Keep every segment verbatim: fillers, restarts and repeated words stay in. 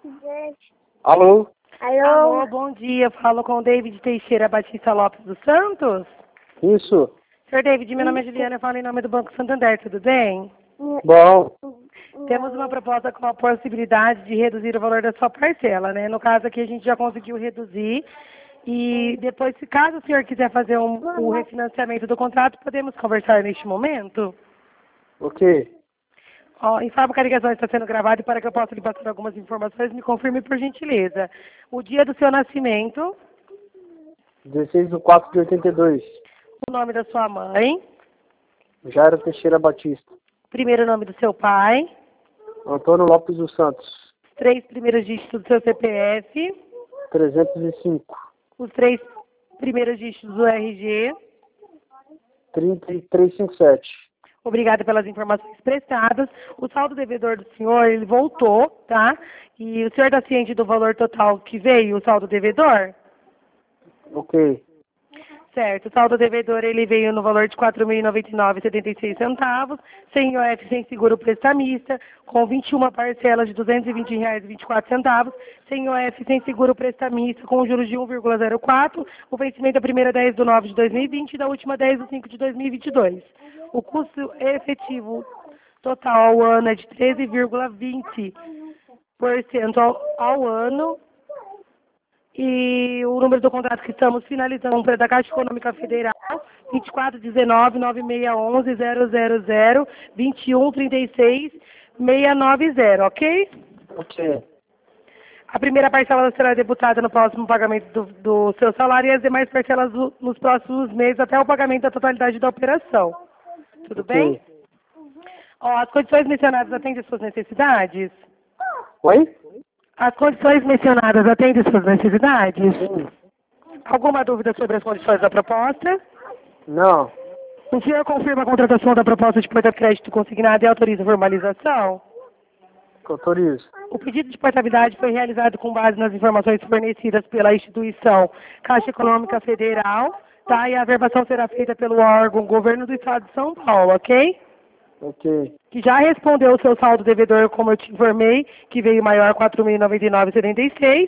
Alô? Alô? Alô, bom dia. Falo com o David Teixeira Batista Lopes dos Santos. Isso. Senhor David, meu nome é Juliana, eu falo em nome do Banco Santander, tudo bem? Bom. Temos uma proposta com a possibilidade de reduzir o valor da sua parcela, né? No caso aqui a gente já conseguiu reduzir e depois, se caso o senhor quiser fazer um, o refinanciamento do contrato, podemos conversar neste momento? Ok. Ó, informo que a ligação está sendo gravada e para que eu possa lhe passar algumas informações, me confirme por gentileza. O dia do seu nascimento, dezesseis de quatro de oitenta e dois. o nome da sua mãe, Jairo Teixeira Batista. primeiro nome do seu pai, Antônio Lopes dos Santos. os três primeiros dígitos do seu C P F, trezentos e cinco. os três primeiros dígitos do R G. trinta e três cinquenta e sete. Obrigada pelas informações prestadas. O saldo devedor do senhor, ele voltou, tá? E o senhor está ciente do valor total que veio, o saldo devedor? Ok. Certo. O saldo devedor, ele veio no valor de quatro mil e noventa e nove reais e setenta e seis centavos, sem I O F, sem seguro prestamista, com vinte e uma parcelas de duzentos e vinte reais e vinte e quatro centavos, sem I O F, sem seguro prestamista, com juros de um vírgula zero quatro, o vencimento da primeira dez de nove de dois mil e vinte e da última dez de cinco de dois mil e vinte e dois. O custo efetivo total ao ano é de treze vírgula vinte por cento ao, ao ano. E o número do contrato que estamos finalizando é da Caixa Econômica Federal, vinte e quatro dezenove, nove seis um um, zero zero zero, vinte e um trinta e seis, seiscentos e noventa, ok? Ok. A primeira parcela será debutada no próximo pagamento do, do seu salário e as demais parcelas do, nos próximos meses até o pagamento da totalidade da operação. Tudo Ok. bem? Ó, as condições mencionadas atendem às suas necessidades? Oi? As condições mencionadas atendem às suas necessidades? Sim. Alguma dúvida sobre as condições da proposta? Não. O senhor confirma a contratação da proposta de porta-crédito consignado e autoriza a formalização? Autorizo. O pedido de portabilidade foi realizado com base nas informações fornecidas pela instituição Caixa Econômica Federal, tá? E a averbação será feita pelo órgão Governo do Estado de São Paulo, ok? Ok. Que já respondeu o seu saldo devedor, como eu te informei, que veio maior quatro mil e noventa e nove reais e setenta e seis.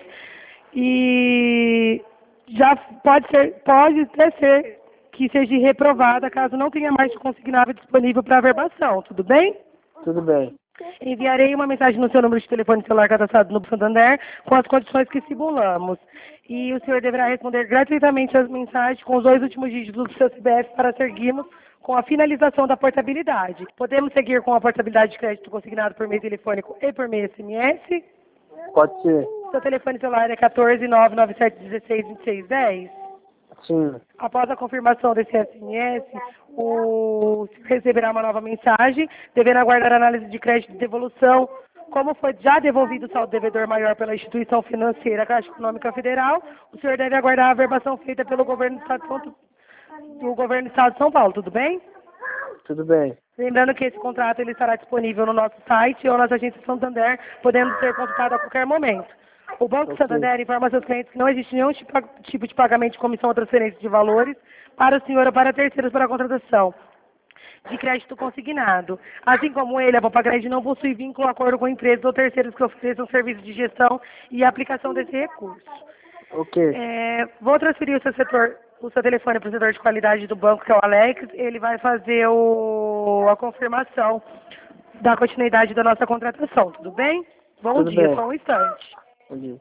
E já pode ser, pode até ser que seja reprovada caso não tenha mais de consignável disponível para averbação, tudo bem? Tudo bem. Enviarei uma mensagem no seu número de telefone celular cadastrado no Santander com as condições que simulamos. E o senhor deverá responder gratuitamente as mensagens com os dois últimos dígitos do seu C P F para seguirmos com a finalização da portabilidade. Podemos seguir com a portabilidade de crédito consignado por meio telefônico e por meio S M S? Pode ser. Seu telefone celular é quatorze, nove nove sete um seis, vinte e seis dez? Sim. Após a confirmação desse S M S, o senhor receberá uma nova mensagem, devendo aguardar a análise de crédito de devolução. Como foi já devolvido o saldo devedor maior pela instituição financeira Caixa Econômica Federal, o senhor deve aguardar a averbação feita pelo governo do Estado de São, do governo do Estado de São Paulo, tudo bem? Tudo bem. Lembrando que esse contrato ele estará disponível no nosso site ou nas agências Santander, podendo ser consultado a qualquer momento. O Banco Ok. Santander informa seus clientes que não existe nenhum tipo tipo de pagamento de comissão ou transferência de valores para o senhor ou para terceiros para a contratação de crédito consignado. Assim como ele, a Popagred não possui vínculo, acordo com empresas ou terceiros que ofereçam serviços de gestão e aplicação desse recurso. Ok. É, vou transferir o seu setor, o seu telefone para o setor de qualidade do banco, que é o Alex. Ele vai fazer o, a confirmação da continuidade da nossa contratação, tudo bem? Bom Tudo dia, bem. só um instante. Bom dia.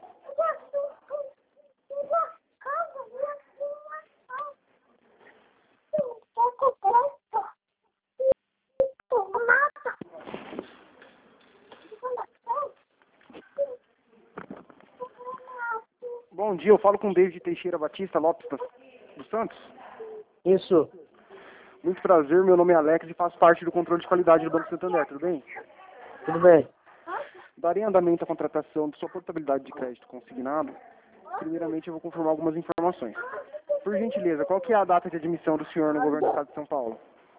Bom dia, eu falo com o David Teixeira Batista Lopes dos dos Santos. Isso. Muito prazer, meu nome é Alex e faço parte do controle de qualidade do Banco Santander, tudo bem? Tudo bem. Darei andamento à contratação de sua portabilidade de crédito consignado. Primeiramente, eu vou confirmar algumas informações. Por gentileza, qual que é a data de admissão do senhor no governo do Estado de São Paulo?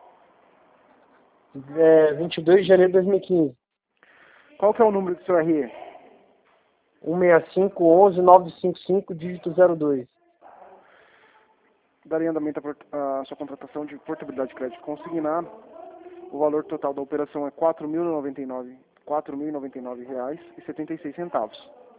É, vinte e dois de janeiro de dois mil e quinze. Qual que é o número do seu R E? um seis cinco, onze, nove cinco cinco, dígito zero dois. Darei andamento à port- à sua contratação de portabilidade de crédito consignado. O valor total da operação é quatro mil e noventa e nove, quatro mil e noventa e nove reais e setenta e seis centavos.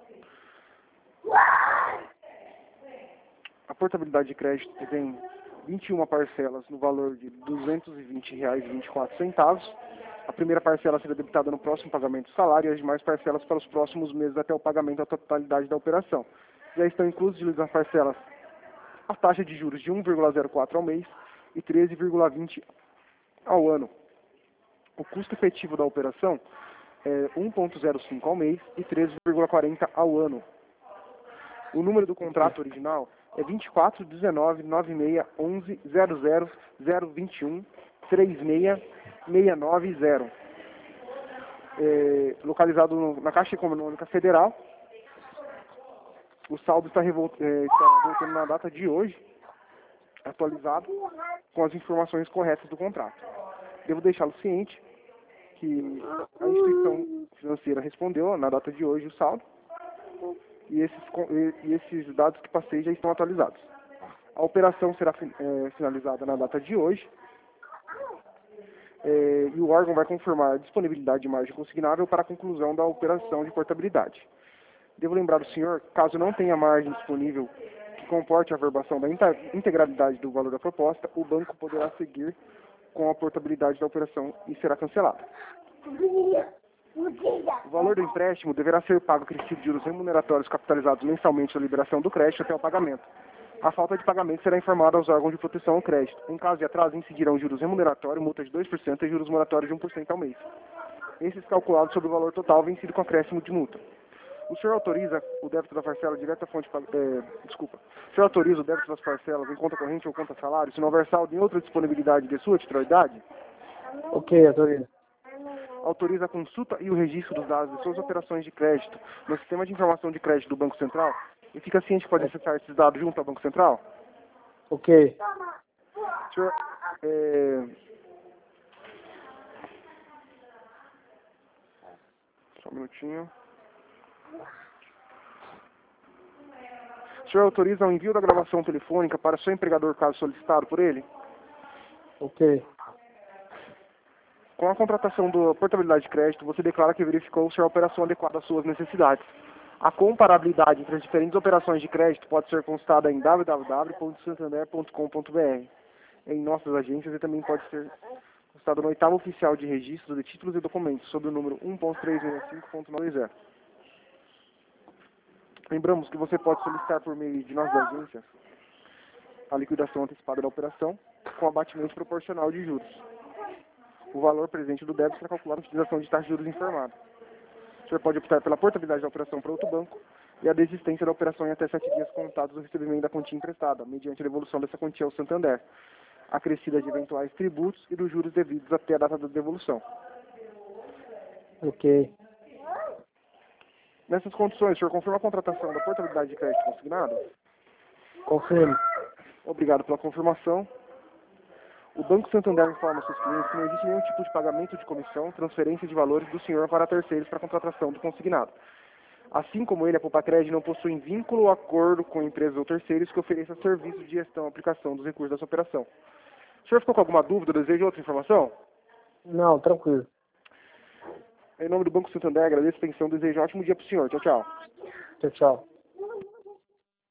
portabilidade de crédito tem vinte e uma parcelas no valor de duzentos e vinte reais e vinte e quatro centavos. A primeira parcela será debitada no próximo pagamento do salário e as demais parcelas para os próximos meses até o pagamento da totalidade da operação. Já estão inclusos nas parcelas a taxa de juros de um vírgula zero quatro ao mês e treze vírgula vinte ao ano. O custo efetivo da operação é um vírgula zero cinco ao mês e treze vírgula quarenta ao ano. O número do contrato original é vinte e quatro, dezenove, noventa e seis, onze, zero zero, zero vinte e um, trinta e seis, seiscentos e noventa. É, localizado no, na Caixa Econômica Federal. O saldo está, revol, é, está voltando na data de hoje, atualizado, com as informações corretas do contrato. Devo deixá-lo ciente que a instituição financeira respondeu na data de hoje o saldo e esses, e esses dados que passei já estão atualizados. A operação será é, finalizada na data de hoje é, e o órgão vai confirmar a disponibilidade de margem consignável para a conclusão da operação de portabilidade. Devo lembrar o senhor, caso não tenha margem disponível que comporte a averbação da integralidade do valor da proposta, o banco poderá seguir com a portabilidade da operação e será cancelada. O valor do empréstimo deverá ser pago acrescido de juros remuneratórios capitalizados mensalmente na liberação do crédito até o pagamento. A falta de pagamento será informada aos órgãos de proteção ao crédito. Em caso de atraso, incidirão juros remuneratórios, multa de dois por cento e juros moratórios de um por cento ao mês. Esses calculados sobre o valor total vencido com acréscimo de multa. O senhor autoriza o débito da parcela direto à fonte... É, desculpa. O senhor autoriza o débito das parcelas em conta corrente ou conta salário, se não houver saldo em outra disponibilidade de sua titularidade? Ok, autoriza. Autoriza a consulta e o registro dos dados de suas operações de crédito no sistema de informação de crédito do Banco Central e fica ciente que pode acessar esses dados junto ao Banco Central? Ok. O senhor... É... Só um minutinho. O senhor autoriza o envio da gravação telefônica para seu empregador, caso solicitado por ele? Ok. Com a contratação da portabilidade de crédito, você declara que verificou se a operação adequada às suas necessidades. A comparabilidade entre as diferentes operações de crédito pode ser consultada em w w w ponto santander ponto com ponto b r, em nossas agências, e também pode ser consultada no oitavo oficial de registro de títulos e documentos, sob o número um ponto trezentos e sessenta e cinco ponto noventa. Lembramos que você pode solicitar por meio de nossas agências a liquidação antecipada da operação com abatimento proporcional de juros. O valor presente do débito será calculado na utilização de taxa de juros informada. O senhor pode optar pela portabilidade da operação para outro banco e a desistência da operação em até sete dias contados do recebimento da quantia emprestada, mediante a devolução dessa quantia ao Santander, acrescida de eventuais tributos e dos juros devidos até a data da devolução. Ok. Nessas condições, o senhor confirma a contratação da portabilidade de crédito consignado? Confirmo. Obrigado pela confirmação. O Banco Santander informa aos seus clientes que não existe nenhum tipo de pagamento de comissão, transferência de valores do senhor para terceiros para a contratação do consignado. Assim como ele, a Popacred não possui vínculo ou acordo com empresas ou terceiros que ofereçam serviços de gestão e aplicação dos recursos dessa operação. O senhor ficou com alguma dúvida ou deseja outra informação? Não, tranquilo. Em nome do Banco Santander, agradeço a atenção e desejo um ótimo dia para o senhor. Tchau, tchau. Tchau, tchau.